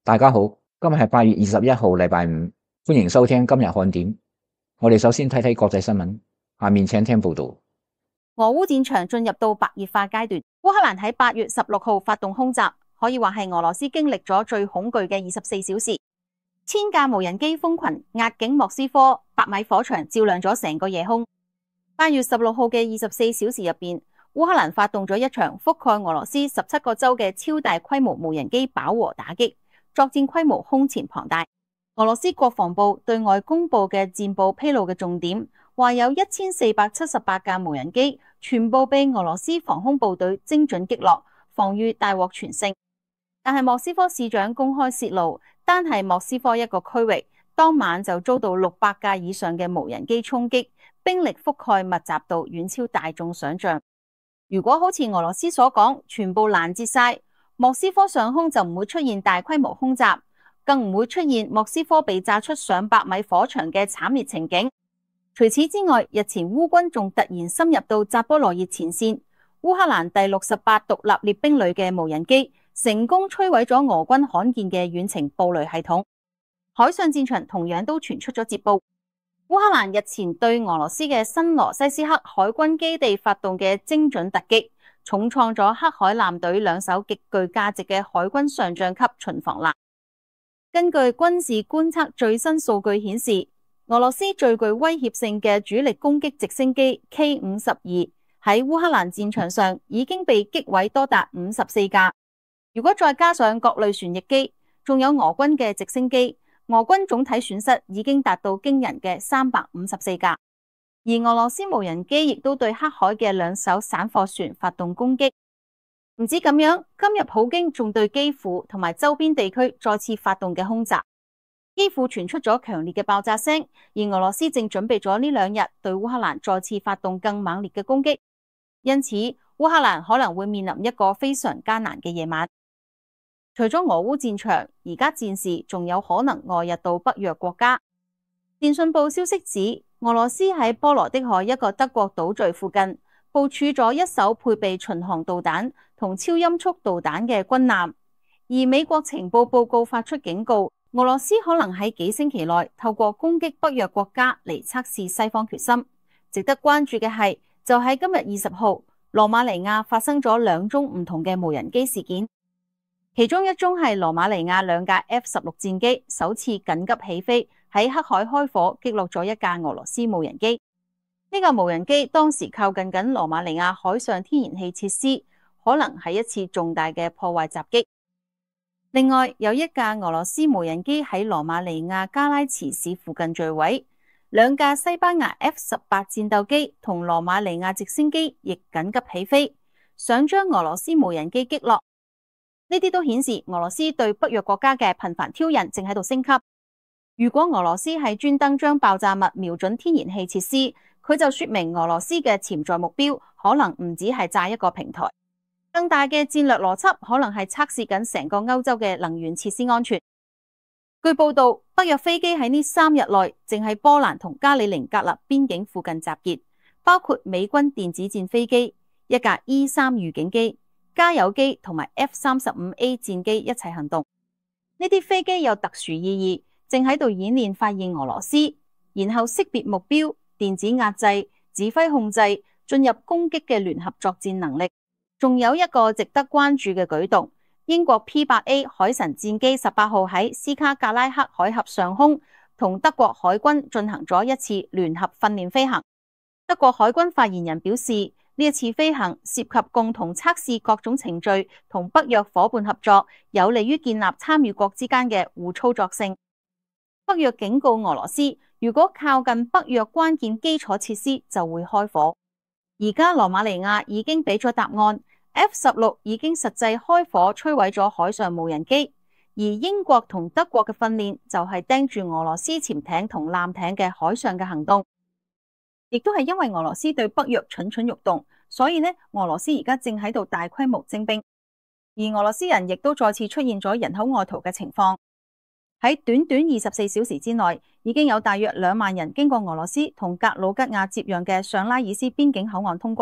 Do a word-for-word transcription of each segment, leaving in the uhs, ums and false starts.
大家好，今日係八月二十一號，禮拜五，歡迎收聽今日看點。我哋首先睇睇國際新聞，下面請聽報道。 俄烏戰場進入到白熱化階段，烏克蘭喺八月十六號發動空襲，可以話係俄羅斯經歷咗最恐懼嘅二十四小時。千架無人機蜂群壓境莫斯科，百米火牆照亮咗成個夜空。八月十六號嘅二十四小時入邊，烏克蘭發動咗一場覆蓋俄羅斯十七個州嘅超大規模無人機飽和打擊。作戰規模空前龐大。俄羅斯國防部對外公布嘅戰報披露嘅重點，話有一千四百七十八架無人機全部被俄羅斯防空部隊精準擊落，防禦大獲全勝。但係莫斯科市長公開洩露，單係莫斯科一個區域，當晚就遭到六百架以上嘅無人機衝擊，兵力覆蓋密集度遠超大眾想象。如果好似俄羅斯所講，全部攔截晒，莫斯科上空就唔會出現大規模空襲，更唔會出現莫斯科被炸出上百米火牆嘅慘烈情景。除此之外，日前烏軍仲突然深入到扎波羅熱前線，烏克蘭第六十八獨立列兵旅嘅無人機成功摧毀咗俄軍罕見嘅遠程布雷系統。海上戰場同樣都傳出咗捷報，烏克蘭日前對俄羅斯嘅新羅西斯克海軍基地發動嘅精準突擊，重創咗黑海艦隊兩艘極具價值嘅海軍上將級巡防艦。根據軍事觀測最新數據顯示，俄羅斯最具威脅性嘅主力攻擊直升機 K 五十二喺烏克蘭戰場上已經被擊毀多達五十四架。如果再加上各類旋翼機，仲有俄軍嘅直升機，俄軍總體損失已經達到驚人嘅三百五十四架。而俄羅斯無人機亦都對黑海嘅兩艘散貨船發動攻擊。唔止咁樣，今日普京仲對基輔同埋周邊地區再次發動嘅空襲。基輔傳出咗強烈嘅爆炸聲，而俄羅斯正準備咗呢兩日對烏克蘭再次發動更猛烈嘅攻擊。因此，烏克蘭可能會面臨一個非常艱難嘅夜晚。除咗俄烏戰場，而家戰事仲有可能外溢到北約國家。電訊報消息指，俄羅斯喺波羅的海一個德國島嶼附近部署咗一艘配備巡航導彈同超音速導彈嘅軍艦，而美國情報報告發出警告，俄羅斯可能喺幾星期內透過攻擊北約國家嚟測試西方決心。值得關注嘅係，就喺今日二十號，羅馬尼亞發生咗兩宗唔同嘅無人機事件。其中一宗係羅馬尼亞兩架 F 十六戰機首次緊急起飛，喺黑海開火擊落咗一架俄羅斯無人機。呢架無人機當時靠近緊羅馬尼亞海上天然氣設施，可能係一次重大嘅破壞襲擊。另外有一架俄羅斯無人機喺羅馬尼亞加拉茨市附近墜毀，兩架西班牙 F 十八戰鬥機同羅馬尼亞直升機亦緊急起飛，想將俄羅斯無人機擊落。呢啲都顯示俄羅斯對北約國家嘅頻繁挑釁正喺度升級。如果俄羅斯係專登將爆炸物瞄準天然氣設施，佢就說明俄羅斯嘅潛在目標可能唔止係炸一個平台，更大嘅戰略邏輯可能係測試緊成個歐洲嘅能源設施安全。據報道，北約飛機喺呢三日內正喺波蘭同加里寧格勒邊境附近集結，包括美軍電子戰飛機、一架 E 三預警機、加油機同埋 F 三十五 A 戰機一齊行動。呢啲飛機有特殊意義，正喺度演練發現俄羅斯，然後識別目標、電子壓制、指揮控制、進入攻擊嘅聯合作戰能力。仲有一個值得關注嘅舉動，英國 P 八 A 海神戰機十八號喺斯卡格拉克海峽上空同德國海軍進行咗一次聯合訓練飛行。德國海軍發言人表示，呢一次飛行涉及共同測試各種程序同北約夥伴合作，有利於建立參與國之間嘅互操作性。北約警告俄羅斯，如果靠近北約關鍵基礎設施就會開火。而家羅馬尼亞已經俾咗答案， F 十六已經實際開火摧毀咗海上無人機，而英國同德國嘅訓練就係盯住俄羅斯潛艇同艦艇嘅海上嘅行動。亦都係因為俄羅斯對北約蠢蠢欲動，所以呢，俄羅斯而家正喺度大規模徵兵，而俄羅斯人亦都再次出現咗人口外逃嘅情況。喺短短二十四小時之內，已經有大約兩萬人經過俄羅斯同格魯吉亞接壤嘅上拉爾斯邊境口岸通關，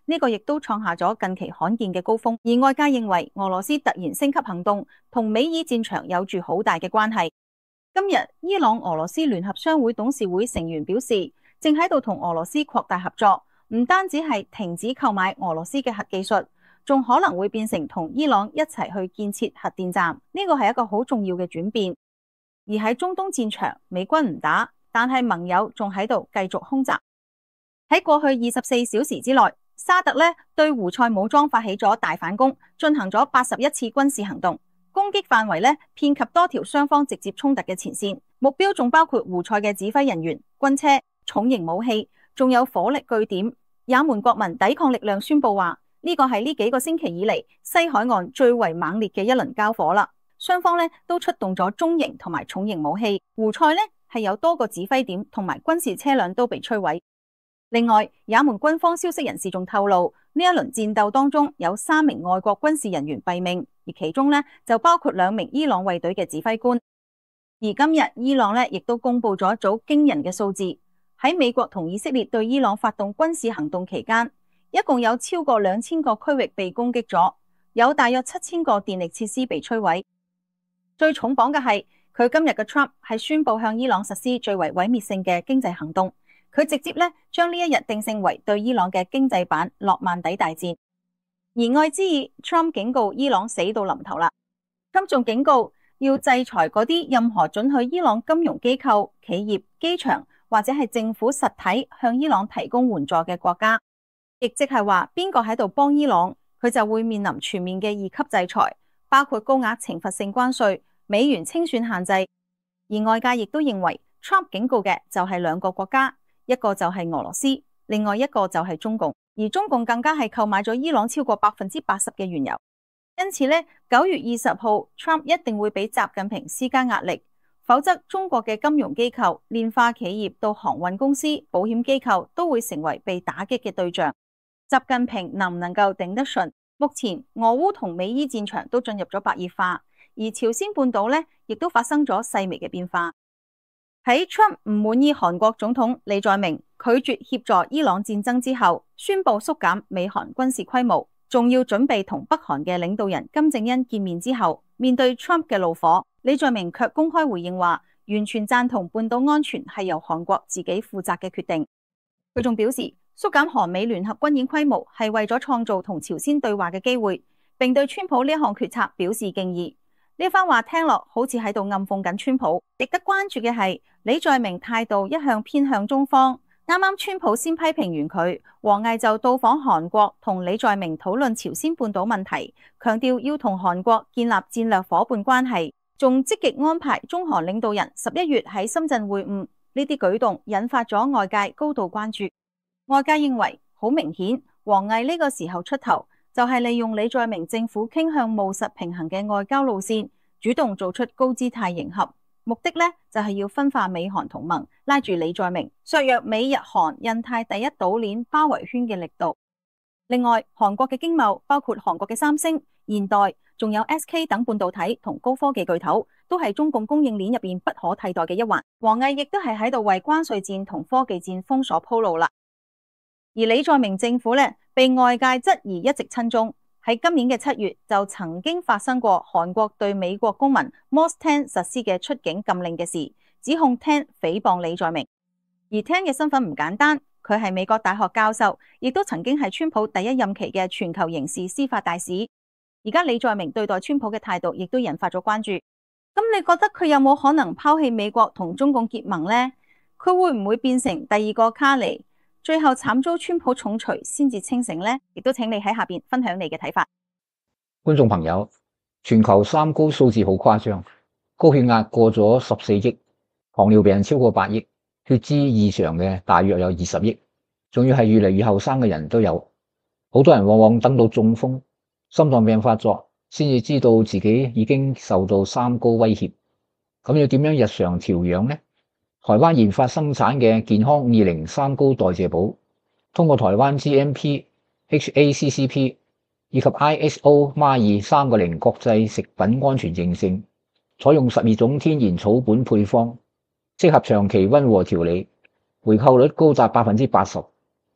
呢個亦都創下咗近期罕見嘅高峰。而外界認為俄羅斯突然升級行動同美伊戰場有住好大嘅關係。今日伊朗俄羅斯聯合商會董事會成員表示，正喺度同俄羅斯擴大合作，唔單止係停止購買俄羅斯嘅核技術，仲可能會變成同伊朗一齊去建設核電站。呢個係一個好重要嘅轉變。而喺中東戰場，美軍唔打，但係盟友仲喺度繼續空襲。喺過去二十四小時之內，沙特咧對胡塞武裝發起咗大反攻，進行咗八十一次軍事行動。攻擊範圍咧遍及多條雙方直接衝突嘅前線，目標仲包括胡塞嘅指揮人員、軍車、重型武器，仲有火力據點。也門國民抵抗力量宣布話，呢個係呢幾個星期以嚟西海岸最為猛烈嘅一輪交火啦。雙方咧都出動咗中型同埋重型武器。胡塞咧係有多個指揮點同埋軍事車輛都被摧毀。另外，也門軍方消息人士仲透露，呢一輪戰鬥當中有三名外國軍事人員斃命，而其中呢就包括兩名伊朗衛隊嘅指揮官。而今日伊朗呢亦都公布咗一組驚人嘅數字，喺美國同以色列對伊朗發動軍事行動期間，一共有超過兩千個區域被攻擊咗，有大約七千個電力設施被摧毀。最重磅嘅係，佢今日嘅 Trump 係宣布向伊朗實施最為毀滅性嘅經濟行動。佢直接咧將呢一日定性為對伊朗嘅經濟版諾曼底大戰。而愛茲爾 Trump 警告伊朗死到臨頭啦。Trump 仲警告要制裁嗰啲任何准許伊朗金融機構、企業、機場或者係政府實體向伊朗提供援助嘅國家，亦即係話邊個喺度幫伊朗，佢就會面臨全面嘅二級制裁，包括高額懲罰性關稅、美元清算限制。而外界亦都認為 Trump 警告嘅就係兩個國家。一個就係俄羅斯，另外一個就係中共，而中共更加係購買咗伊朗超過百分之八十嘅原油。因此呢，九月二十號 Trump 一定會俾習近平施加壓力，否則中國嘅金融機構、煉化企業到航運公司、保險機構都會成為被打擊嘅對象。習近平能唔能夠頂得順？目前俄烏同美伊戰場都進入咗白熱化，而朝鮮半島呢亦都發生咗細微嘅變化。喺 Trump 唔滿意韓國總統李在明拒絕協助伊朗戰爭之後，宣布縮減美韓軍事規模，仲要準備同北韓嘅領導人金正恩見面之後，面對 Trump 嘅怒火，李在明卻公開回應話，完全贊同半島安全係由韓國自己負責嘅決定。佢仲表示，縮減韓美聯合軍演規模係為咗創造同朝鮮對話嘅機會，並對川普呢項決策表示敬意。呢番話聽落好似喺度暗諷緊川普。值得關注嘅係，李在明態度一向偏向中方。啱啱川普先批評完佢，王毅就到訪韓國同李在明討論朝鮮半島問題，強調要同韓國建立戰略夥伴關係，仲積極安排中韓領導人十一月喺深圳會晤。呢啲舉動引發咗外界高度關注。外界認為好明顯，王毅呢個時候出頭，就係利用李在明政府傾向務實平衡嘅外交路線，主動做出高姿態迎合，目的呢就係要分化美韓同盟，拉住李在明，削弱美日韓印太第一島鏈包圍圈嘅力度。另外，韓國嘅經貿包括韓國嘅三星、現代，仲有 S K 等半導體同高科技巨頭，都係中共供應鏈入邊不可替代嘅一環。王毅亦都係喺度為關稅戰同科技戰封鎖鋪路啦。而李在明政府呢，被外界質疑一直親中，喺今年嘅七月就曾經發生過韓國對美國公民 Moss Tan 實施嘅出境禁令嘅事，指控 Tan 誹謗李在明。而 Tan 嘅身份唔簡單，佢係美國大學教授，亦都曾經係川普第一任期嘅全球刑事司法大使。而家李在明對待川普嘅態度亦都引發咗關注。咁你覺得佢有冇可能拋棄美國同中共結盟呢？佢會唔會變成第二個卡尼？最後慘遭川普重錘先至清醒呢？亦都請你喺下邊分享你嘅睇法。 觀眾朋友，全球三高數字好誇張，高血壓過咗十四億，糖尿病超過八億，血脂異常嘅大約有二十億，仲要係越嚟越後生嘅人都有。好多人往往等到中風、心臟病發作，先至知道自己已經受到三高威脅。咁要點樣日常調養呢？台灣研發生產嘅健康二零三高代謝寶，通過台灣 G M P、H A C C P 以及 I S O 孖二三個零國際食品安全認證，採用十二種天然草本配方，適合長期溫和調理，回購率高達百分之八十。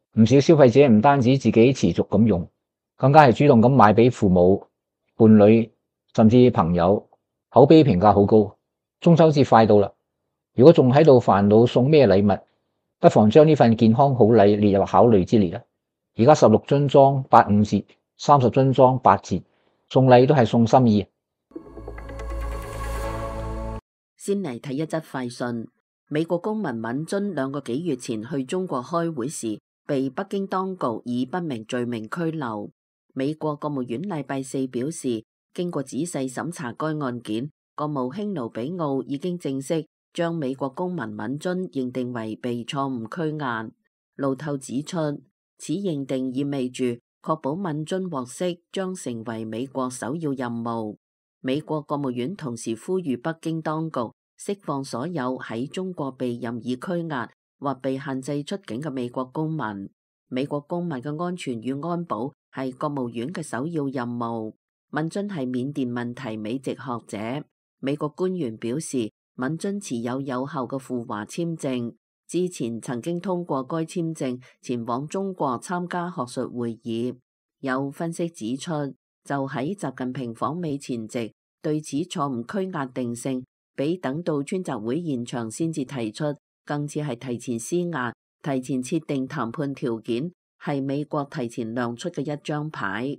唔少消費者唔單止自己持續咁用，更加係主動咁買俾父母、伴侶甚至朋友，口碑評價好高。中秋節快到啦，如果仲喺度煩惱送咩禮物，不妨將呢份健康好禮列入考慮之列啦。而家十六樽裝八五折，三十樽裝八折，送禮都係送心意。 先嚟睇一則快訊。美國公民敏津兩個幾月前去中國開會時，被北京當局以不明罪名拘留。美國國務院禮拜四表示，經過仔細審查該案件，國務卿盧比奧已經正式將美國公民敏津認定為被錯誤拘押。路透指出，此認定意味住確保敏津獲釋將成為美國首要任務。美國國務院同時呼籲北京當局釋放所有喺中國被任意拘押或被限制出境嘅美國公民。美國公民嘅安全與安保係國務院嘅首要任務。敏津係緬甸問題美籍學者。美國官員表示，敏津持有有效嘅赴華簽證，之前曾經通過該簽證前往中國參加學術會議。有分析指出，就喺習近平訪美前夕，對此錯誤拘押定性，比等到川習會現場先至提出，更似係提前施壓、提前設定談判條件，係美國提前亮出嘅一張牌。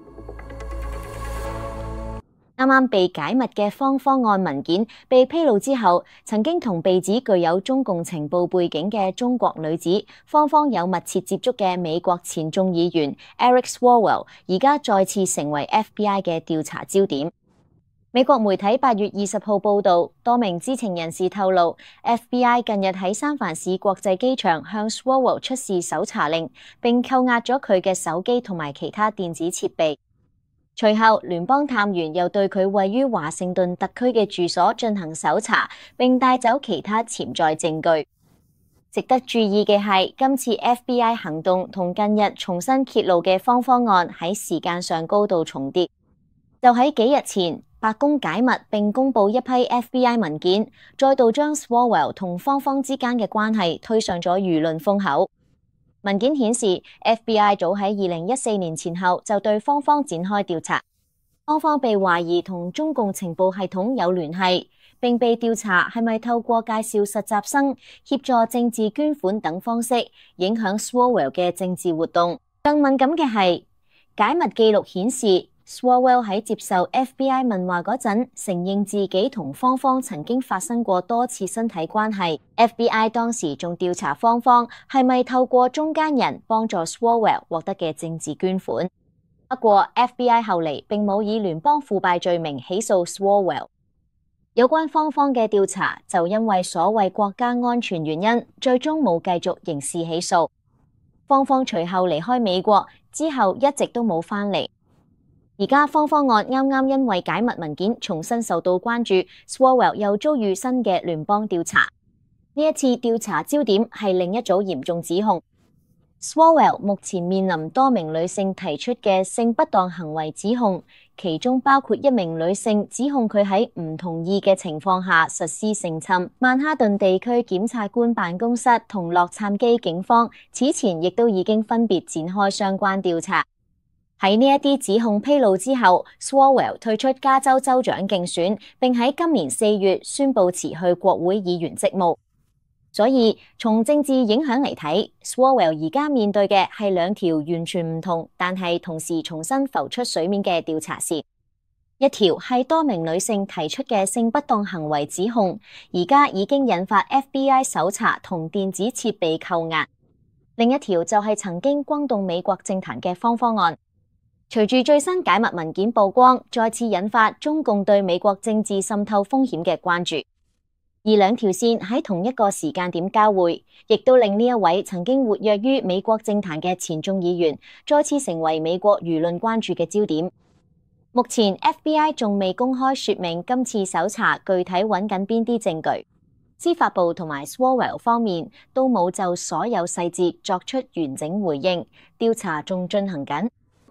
啱啱被解密嘅方方案文件被披露之後，曾經同被指具有中共情報背景嘅中國女子方方有密切接觸嘅美國前眾議員 Eric Swalwell， 而家再次成為 F B I 嘅調查焦點。美國媒體八月二十號報道，多名知情人士透露 ，F B I 近日喺三藩市國際機場向 Swalwell 出示搜查令，並扣押咗佢嘅手機同埋其他電子設備。隨後，聯邦探員又對佢位於華盛頓特區嘅住所進行搜查，並帶走其他潛在證據。值得注意嘅係，今次 F B I 行動同近日重新揭露嘅方方案喺時間上高度重疊。就喺幾日前，白宮解密並公佈一批 F B I 文件，再度將 Swalwell 同方方之間嘅關係推上咗輿論風口。文件顯示 ，F B I 早喺二零一四年前後就對方方展開調查，方方被懷疑同中共情報系統有聯繫，並被調查係咪透過介紹實習生、協助政治捐款等方式影響 Swalwell 嘅政治活動。更敏感嘅係，解密記錄顯示 Swalwell 喺接受 F B I 問話嗰陣，承認自己同方方曾經發生過多次身體關係。F B I 當時仲調查方方係咪透過中間人幫助 Swalwell 獲得嘅政治捐款。不過 F B I 後嚟並冇以聯邦腐敗罪名起訴 Swalwell。有關方方嘅調查就因為所謂國家安全原因，最終冇繼續刑事起訴。方方隨後離開美國之後，一直都冇返嚟。而家方方案啱啱因為解密文件重新受到關注 ，Swalwell 又遭遇新嘅聯邦調查。呢一次調查焦點係另一組嚴重指控。Swalwell 目前面臨多名女性提出嘅性不當行為指控，其中包括一名女性指控佢喺唔同意嘅情況下實施性侵。曼哈頓地區檢察官辦公室同洛杉磯警方此前亦都已經分別展開相關調查。喺呢一啲指控披露之後 ，Swalwell 退出加州州長競選，並喺今年四月宣布辭去國會議員職務。所以從政治影響嚟睇 ，Swalwell 而家面對嘅係兩條完全唔同，但係同時重新浮出水面嘅調查線。一條係多名女性提出嘅性不當行為指控，而家已經引發 F B I 搜查同電子設備扣押；另一條就係曾經轟動美國政壇嘅方方案。隨住最新解密文件曝光，再次引發中共對美國政治滲透風險嘅關注。而兩條線喺同一個時間點交匯，亦都令呢一位曾經活躍於美國政壇嘅前眾議員再次成為美國輿論關注嘅焦點。目前 F B I 仲未公開說明今次搜查具體揾緊邊啲證據，司法部同埋 Swalwell 方面都冇就所有細節作出完整回應，調查仲進行緊。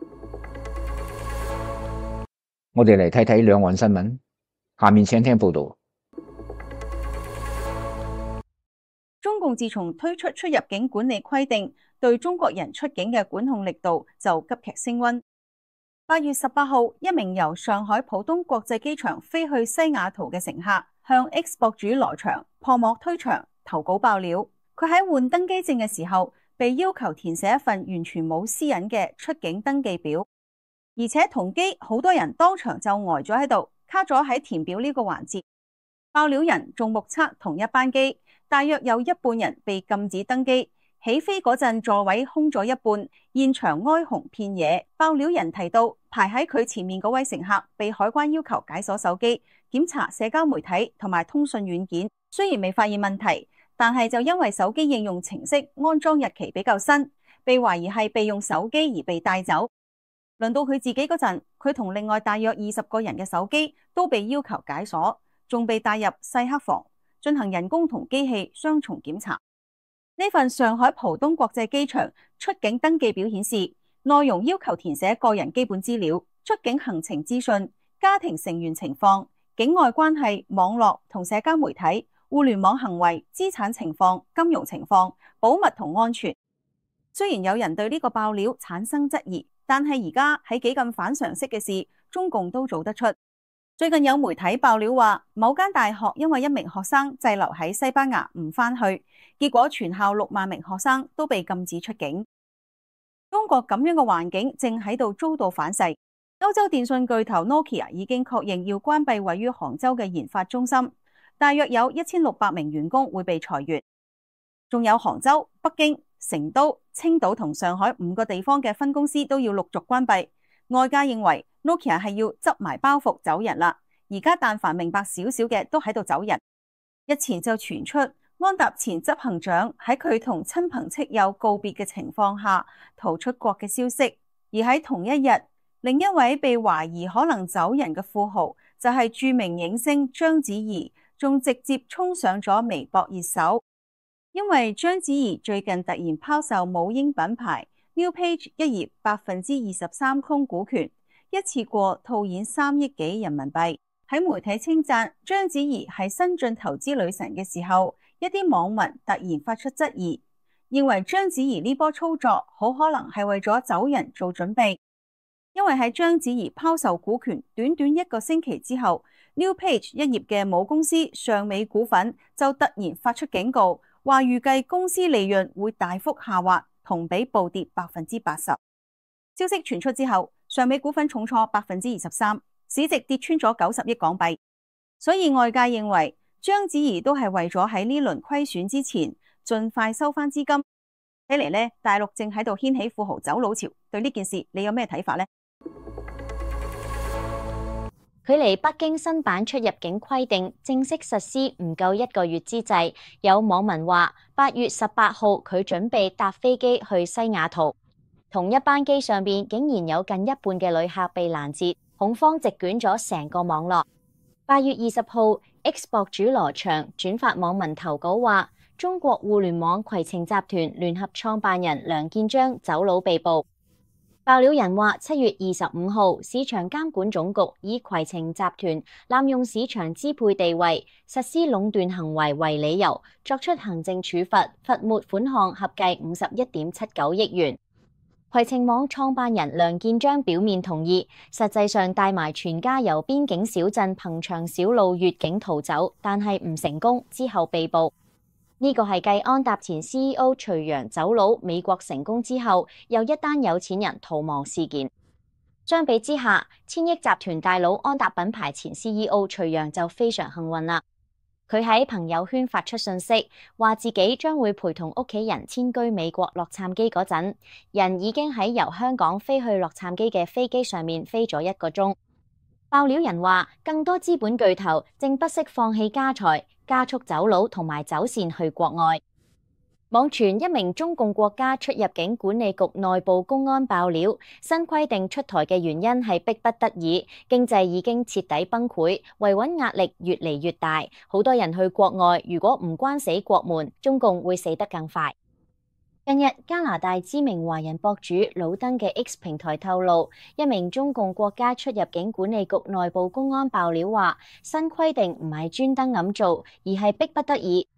我哋嚟睇睇兩岸新聞，下面請聽報道。 中共自從推出出入境管理規定， 對中國人出境嘅管控力度就急劇升溫。八月十八號，一名由上海浦東國際機場飛去西雅圖嘅乘客向 X 博主羅翔破膜推牆投稿爆料，佢喺換登機證嘅時候被要求填寫一份完全冇私隱嘅出境登記表，而且同機好多人當場就呆咗喺度，卡咗喺填表呢個環節。爆料人仲目測同一班機大約有一半人被禁止登機，起飛嗰陣座位空咗一半，現場哀鴻遍野。爆料人提到，排喺佢前面嗰位乘客被海關要求解鎖手機，檢查社交媒體同埋通訊軟件，雖然未發現問題，但係就因為手機應用程式安裝日期比較新，被懷疑係備用手機而被帶走。輪到佢自己嗰陣，佢同另外大約二十個人嘅手機都被要求解鎖，仲被帶入細黑房進行人工同機器雙重檢查。呢份上海浦東國際機場出境登記表顯示，內容要求填寫個人基本資料、出境行程資訊、家庭成員情況、境外關係、網絡同社交媒體、互聯網行為、資產情況、金融情況、保密同安全。雖然有人對呢個爆料產生質疑，但係而家喺幾咁反常識嘅事，中共都做得出。最近有媒體爆料話，某間大學因為一名學生滯留喺西班牙唔返去，結果全校六萬名學生都被禁止出境。中國咁樣嘅環境正喺度遭到反噬。歐洲電信巨頭 Nokia 已經確認要關閉位於杭州嘅研發中心，大約有一千六百名員工會被裁員。仲有杭州、北京、成都、青島同上海五個地方嘅分公司都要陸續關閉。外界認為 Nokia 係要執埋包袱走人啦，而家但凡明白少少嘅都喺度走人。日前就傳出安踏前執行長喺佢同親朋戚友告別嘅情況下逃出國嘅消息，而喺同一日，另一位被懷疑可能走人嘅富豪就係著名影星章子怡，仲直接衝上咗微博熱搜，因為章子怡最近突然拋售母嬰品牌 New Page 一頁百分之二十三空股權，一次過套現三億幾人民幣。喺媒體稱讚章子怡係新晉投資女神嘅時候，一啲網民突然發出質疑，認為章子怡呢波操作好可能係為咗走人做準備。因為喺章子怡拋售股權短短一個星期之後， New Page 一頁嘅母公司尚美股份就突然發出警告，話預計公司利潤會大幅下滑，同比暴跌百分之八十。消息傳出之後，尚美股份重挫百分之二十三，市值跌穿咗九十億港幣。所以外界認為章子怡都係為咗喺呢輪虧損之前盡快收翻資金。睇嚟呢，大陸正喺度掀起富豪走佬潮。對呢件事你有咩睇法呢？ 距離北京新版出入境規定正式實施唔夠一個月之際，有網民話八月十八號佢準備搭飛機去西雅圖，同一班機上邊竟然有近一半嘅旅客被攔截，恐慌席捲咗成個網絡。八月二十號 X 博主羅翔轉發網民投稿話，中國互聯網攜程集團聯合創辦人梁建章走佬被捕。爆料人話，七月二十五號，市場監管總局以攜程集團濫用市場支配地位、實施壟斷行為為理由，作出行政處罰，罰沒款項合計五十一點七九億元。攜程網創辦人梁建章表面同意，實際上帶埋全家由邊境小鎮憑祥小路越境逃走，但係唔成功，之後被捕。呢個係繼安踏前 C E O 徐陽走佬美國成功之後，又一單有錢人逃亡事件。相比之下，千億集團大佬安踏品牌前 C E O 徐陽就非常幸運啦。佢喺朋友圈發出信息，話自己將會陪同屋企人遷居美國洛杉磯嗰陣，人已經喺由香港飛去洛杉磯嘅飛機上面飛咗一個鐘。爆料人話，更多資本巨頭正不惜放棄家財，加速走佬同埋走線去國外。網傳一名中共國家出入境管理局內部公安爆料，新規定出台嘅原因係逼不得已，經濟已經徹底崩潰，維穩壓力越嚟越大，好多人去國外，如果唔關死國門，中共會死得更快。近日，加拿大知名華人博主老登嘅 X 平台透露，一名中共國家出入境管理局內部公安爆料話，新規定唔係專登咁做，而係逼不得已。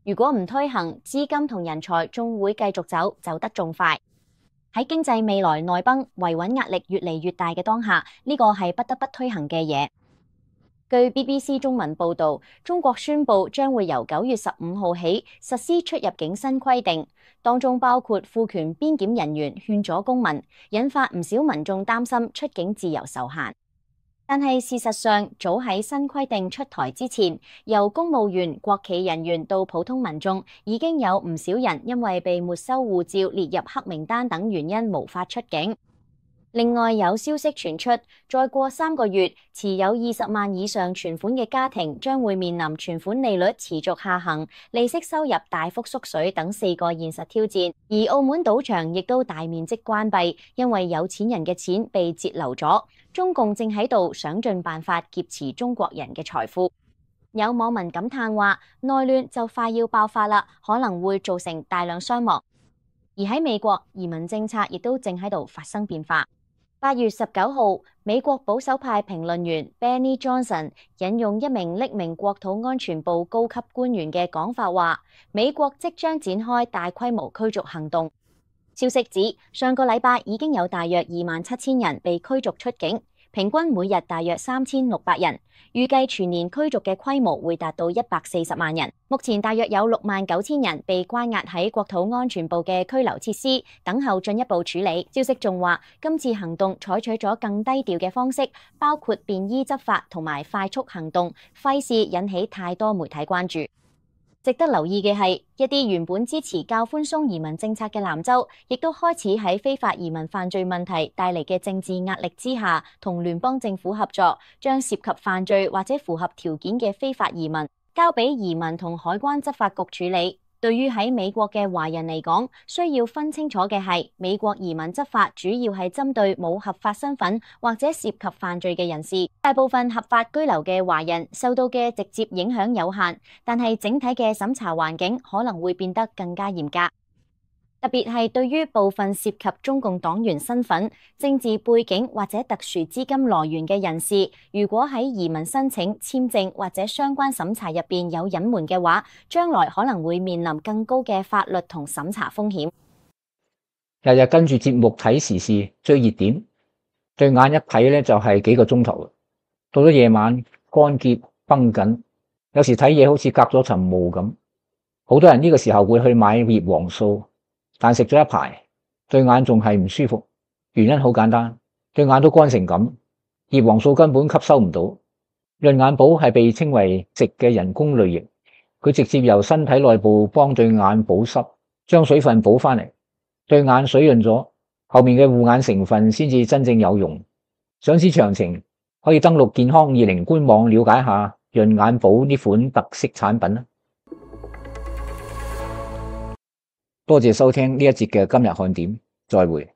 如果唔推行，資金同人才仲會繼續走，走得仲快。喺經濟未來內崩、維穩壓力越嚟越大嘅當下，呢個係不得不推行嘅嘢。據 B B C 中文報導，中國宣布將會由九月十五號起實施出入境新規定，當中包括賦權邊檢人員勸阻公民，引發唔少民眾擔心出境自由受限。但係事實上，早喺新規定出台之前，由公務員、國企人員到普通民眾，已經有唔少人因為被沒收護照、列入黑名單等原因無法出境。另外有消息傳出，再過三個月，持有二十萬以上存款嘅家庭將會面臨存款利率持續下行、利息收入大幅縮水等四個現實挑戰。而澳門賭場亦都大面積關閉，因為有錢人嘅錢被截留咗。中共正喺度想盡辦法劫持中國人嘅財富。有網民感嘆話：內亂就快要爆發啦，可能會造成大量傷亡。而喺美國，移民政策亦都正喺度發生變化。八月十九號，美國保守派評論員 Benny Johnson 引用一名匿名國土安全部高級官員嘅講法話，美國即將展開大規模驅逐行動。消息指，上個禮拜已經有大約二萬七千人被驅逐出境，平均每日大約三千六百人，預計全年驅逐嘅規模會達到一百四十萬人。目前大約有六萬九千人被關押喺國土安全部嘅拘留設施，等候進一步處理。消息仲話，今次行動採取咗更低調嘅方式，包括便衣執法同埋快速行動，費事引起太多媒體關注。值得留意嘅係，一啲原本支持較寬鬆移民政策嘅南州，亦都開始喺非法移民犯罪問題帶嚟嘅政治壓力之下，同聯邦政府合作，將涉及犯罪或者符合條件嘅非法移民交俾移民同海關執法局處理。對於喺美國嘅華人嚟講，需要分清楚嘅係，美國移民執法主要係針對冇合法身份或者涉及犯罪嘅人士。大部分合法居留嘅華人受到嘅直接影響有限，但係整體嘅審查環境可能會變得更加嚴格。特別係對於部分涉及中共黨員身份、政治背景或者特殊資金來源嘅人士，如果喺移民申請、簽證或者相關審查入邊有隱瞞嘅話，將來可能會面臨更高嘅法律同審查風險。 日日跟住節目睇時事、追熱點，對眼一睇咧就係幾個鐘頭。到咗夜晚，乾澀繃緊，有時睇嘢好似隔咗層霧咁。好多人呢個時候會去買葉黃素。但食咗一排，對眼仲係唔舒服，原因好簡單，對眼都乾成咁，葉黃素根本吸收唔到。潤眼寶係被稱為直嘅人工淚液，佢直接由身體內部幫對眼保濕，將水分補翻嚟，對眼水潤咗，後面嘅護眼成分先至真正有用。想知詳情，可以登錄健康二零官網了解下潤眼寶呢款特色產品啦。多謝收聽呢一節嘅今日看點，再會。